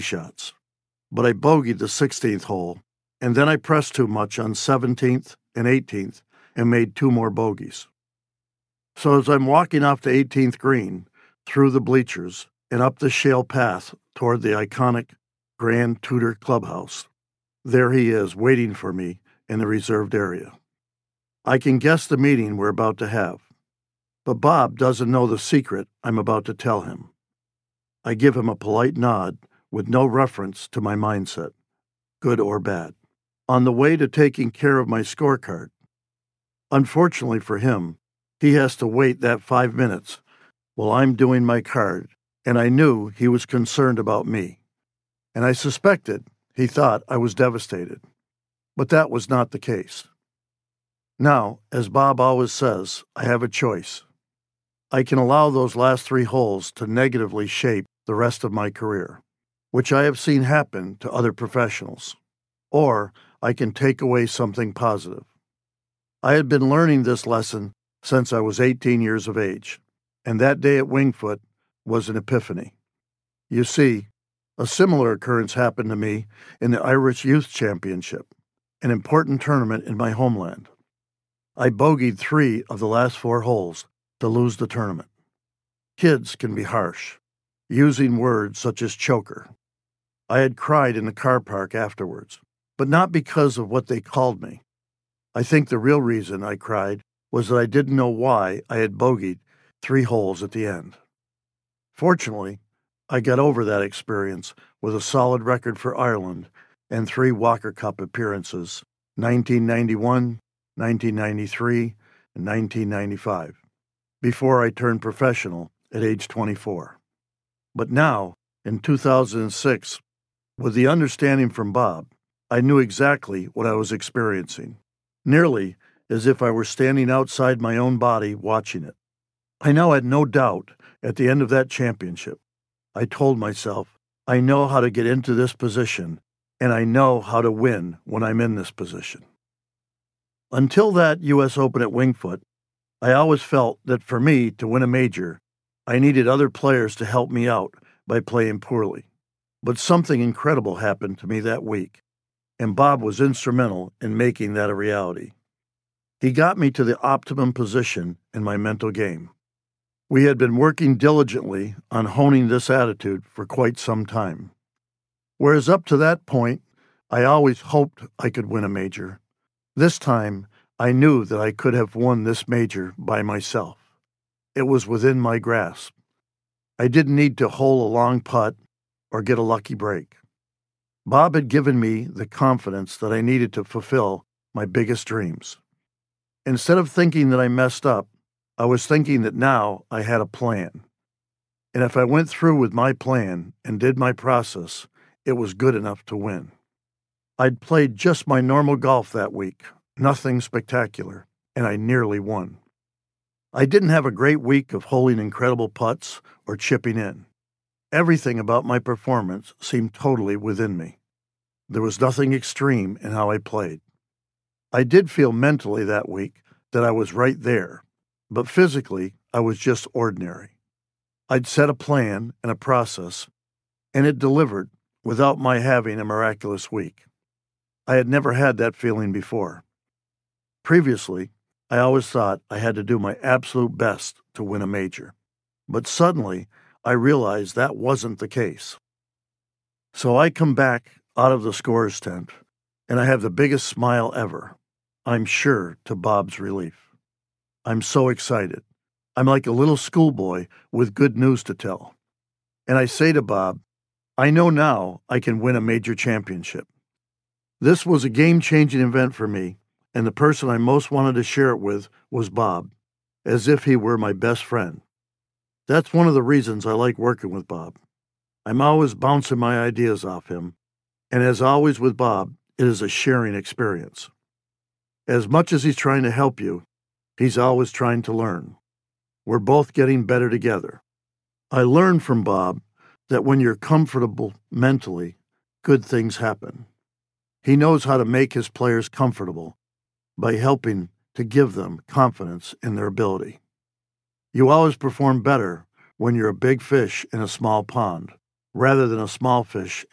shots. But I bogeyed the 16th hole, and then I pressed too much on 17th and 18th and made 2 more bogeys. So as I'm walking off the 18th green, through the bleachers, and up the shale path toward the iconic Grand Tudor Clubhouse, there he is waiting for me in the reserved area. I can guess the meeting we're about to have, but Bob doesn't know the secret I'm about to tell him. I give him a polite nod with no reference to my mindset, good or bad, on the way to taking care of my scorecard. Unfortunately for him, he has to wait that 5 minutes while I'm doing my card, and I knew he was concerned about me. And I suspected he thought I was devastated. But that was not the case. Now, as Bob always says, I have a choice. I can allow those last 3 holes to negatively shape the rest of my career, which I have seen happen to other professionals, or I can take away something positive. I had been learning this lesson since I was 18 years of age, and that day at Winged Foot was an epiphany. You see, a similar occurrence happened to me in the Irish Youth Championship, an important tournament in my homeland. I bogeyed 3 of the last 4 holes to lose the tournament. Kids can be harsh, using words such as choker. I had cried in the car park afterwards, but not because of what they called me. I think the real reason I cried was that I didn't know why I had bogeyed 3 holes at the end. Fortunately, I got over that experience with a solid record for Ireland and 3 Walker Cup appearances, 1991, 1993, and 1995, before I turned professional at age 24. But now, in 2006, with the understanding from Bob, I knew exactly what I was experiencing, nearly as if I were standing outside my own body watching it. I now had no doubt at the end of that championship. I told myself, I know how to get into this position, and I know how to win when I'm in this position. Until that U.S. Open at Winged Foot, I always felt that for me to win a major, I needed other players to help me out by playing poorly. But something incredible happened to me that week, and Bob was instrumental in making that a reality. He got me to the optimum position in my mental game. We had been working diligently on honing this attitude for quite some time. Whereas up to that point, I always hoped I could win a major. This time, I knew that I could have won this major by myself. It was within my grasp. I didn't need to hole a long putt or get a lucky break. Bob had given me the confidence that I needed to fulfill my biggest dreams. Instead of thinking that I messed up, I was thinking that now I had a plan. And if I went through with my plan and did my process, it was good enough to win. I'd played just my normal golf that week, nothing spectacular, and I nearly won. I didn't have a great week of holing incredible putts or chipping in. Everything about my performance seemed totally within me. There was nothing extreme in how I played. I did feel mentally that week that I was right there, but physically I was just ordinary. I'd set a plan and a process, and it delivered without my having a miraculous week. I had never had that feeling before. Previously, I always thought I had to do my absolute best to win a major, but suddenly I realized that wasn't the case. So I come back out of the scorer's tent, and I have the biggest smile ever, I'm sure to Bob's relief. I'm so excited. I'm like a little schoolboy with good news to tell. And I say to Bob, I know now I can win a major championship. This was a game-changing event for me, and the person I most wanted to share it with was Bob, as if he were my best friend. That's one of the reasons I like working with Bob. I'm always bouncing my ideas off him, and as always with Bob, it is a sharing experience. As much as he's trying to help you, he's always trying to learn. We're both getting better together. I learned from Bob that when you're comfortable mentally, good things happen. He knows how to make his players comfortable by helping to give them confidence in their ability. You always perform better when you're a big fish in a small pond, rather than a small fish